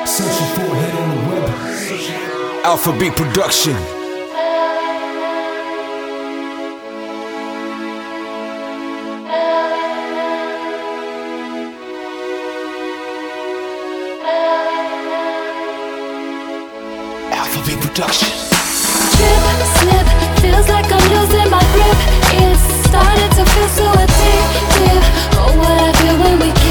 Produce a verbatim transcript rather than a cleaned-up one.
Searching for a hit on the web. Alpha Beat Production. Alpha Beat Production. Trip, slip, feels like I'm losing my grip. It's starting to feel so addictive. Oh, what I feel when we